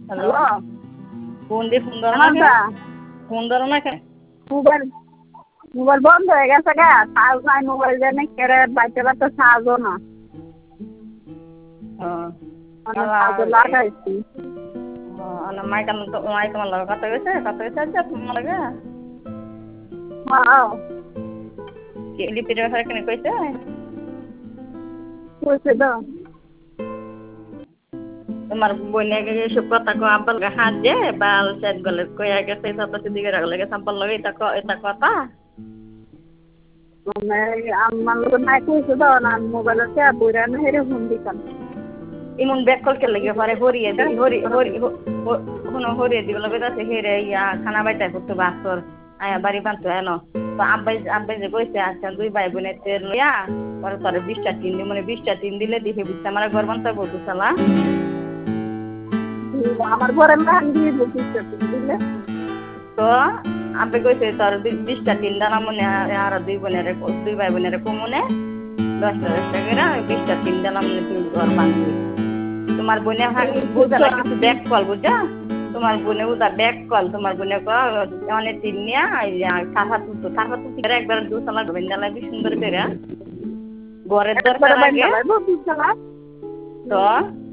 Hello, hello. Phone দিয়ে phone ধরো না কেন? কেমনটা? ফোন ধরো না কেন? মোবাইল মোবাইল বন্ধ হয়ে গেছে গা, চার্জ নাই মোবাইল জানি কেড়ে বাইতে বাইতে চার্জও না। মানে চার্জে লাগাইছি। মাইক আমার লগে কথা গেছে আজকে তোমার লাগে হ্যাঁ, লিপির ব্যাপারে কেন কইছে? কইছে তো। তোমার বইনে এসব কথা কো আব্বার গা হাত দে বাল সেট গলে কইয়া গেছে তত দিকে রাখলে গেছে আব্বার লগে এটা কথা মানে আমার লোক নাই কইছে তো না মোবাইলতে বইরা না হেরে ফোন দিতাম। ইমন ব্যাক কল কে লাগে পরে হরিয়ে দি হরিয়ে দিবলে কইতাছে হেরে ইয়া খানা বাইতে করতে বাসর আয়া বাড়ি বানতো এনো তো আব্বাই যে কইছে আচ্ছা দুই ভাই বোনের তেল লইয়া পরে তোর 20টা টিন দি মানে 20টা টিন দিলে দেখে বুঝতে আমার ঘর বানতে বলতো শালা আমার ঘরে মান দিয়ে বসিছে বুঝলে। তো আব্বে কইছে তোর 20টা টিন দানা মনে আর দুই ভাই বোনের কমনে 10টা করে 20টা টিন দানা মনে তুই ঘর বানবি তোমার বোনে বুঝা না কিছু ব্যাক কল বুঝা তোমার বোনে বুঝা ব্যাক কল তোমার বোনে অনেক টিন নিয়া কাঁথা তুলতো একবার দুসালা গোবিন্দ লাগবে সুন্দর করে ঘরের দরকার আগে তো